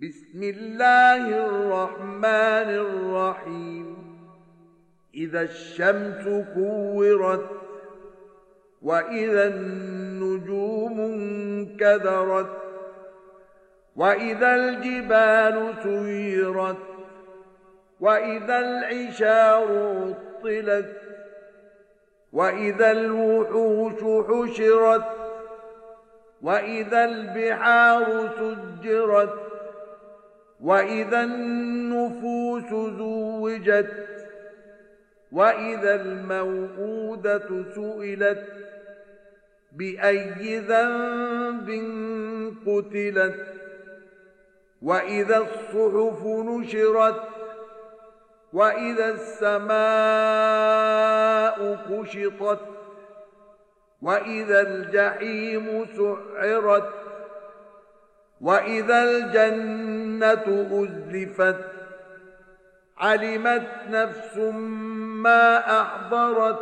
بسم الله الرحمن الرحيم إذا الشمس كورت وإذا النجوم انكدرت وإذا الجبال سيرت وإذا العشار عطلت وإذا الوحوش حشرت وإذا البحار سجرت وإذا النفوس زوجت وإذا الموءودة سئلت بأي ذنب قتلت وإذا الصحف نشرت وإذا السماء كشطت وإذا الجحيم سعرت وإذا الجنة أزلفت علمت نفس ما أحضرت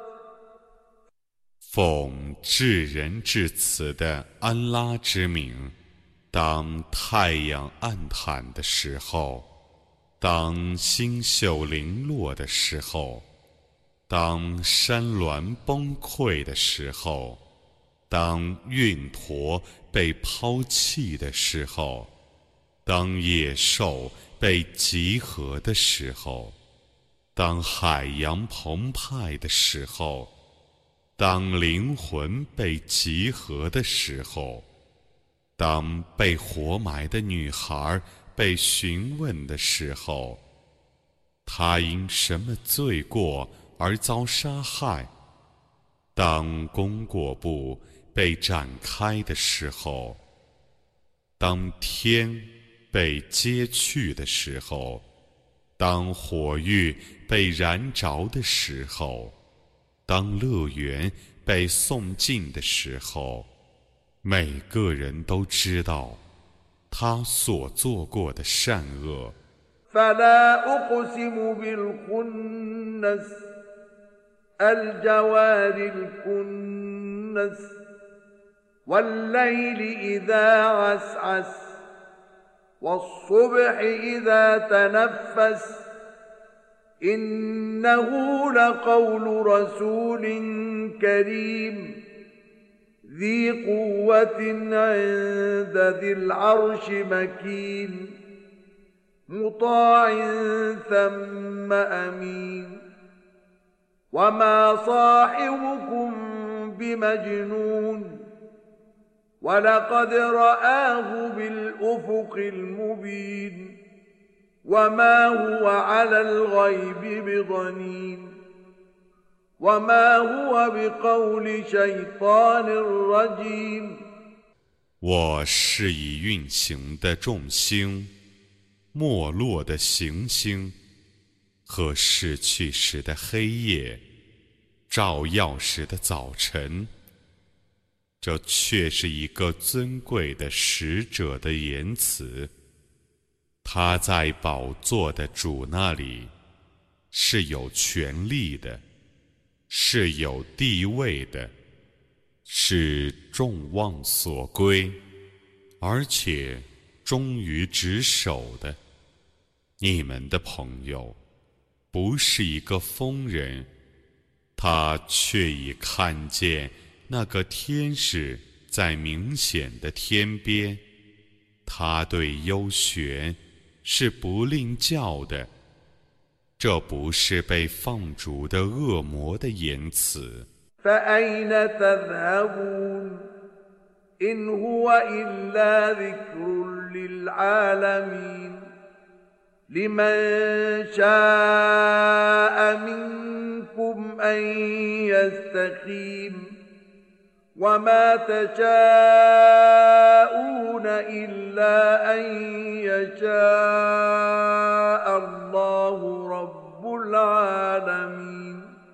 奉至仁至慈的安拉之名，当太阳暗淡的时候，当星宿零落的时候，当山峦崩溃的时候，当运驼被抛弃的时候，当野兽被集合的时候，当海洋澎湃的时候，当灵魂被集合的时候，当被活埋的女孩被询问的时候，她因什么罪过而遭杀害？当功过簿被展开的时候，当天被揭去的时候，当火狱被燃着的时候，当乐园被送进的时候，每个人都知道他所做过的善恶。 فلا أقسم بالخنس الجوار الكنس والليل إذا عسعس والصبح إذا تنفس إنه لقول رسول كريم ذي قوة عند ذي العرش مكين مطاع ثم أمين وما صاحبكم بمجنون ولقد رآه بالأفق المبين وما هو على الغيب بضنين وما هو بقول شيطان رجيم 我是以运行的众星，没落的行星和逝去时的黑夜，照耀时的早晨，这却是一个尊贵的使者的言辞。他在宝座的主那里是有权力的，是有地位的，是众望所归，而且忠于职守的。你们的朋友不是一个疯人，他却已看见那个天使在明显的天边，他对幽玄是不吝教的，这不是被放逐的恶魔的言辞。 فأين تذهبون إن هو إلا ذكر للعالمين لمن شاء منكم أن يستقيم وما تشاءون إلا أن يشاء الله رب العالمين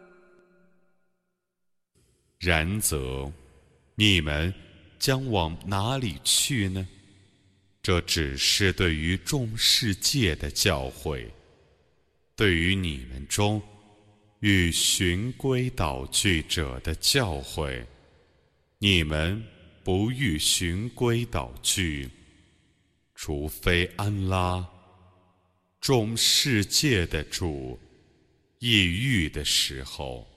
然则，你们将往哪里去呢？这只是对于众世界的教诲，对于你们中欲循规蹈矩者的教诲。你们不欲循规蹈矩， 除非安拉，众世界的主，抑郁的时候。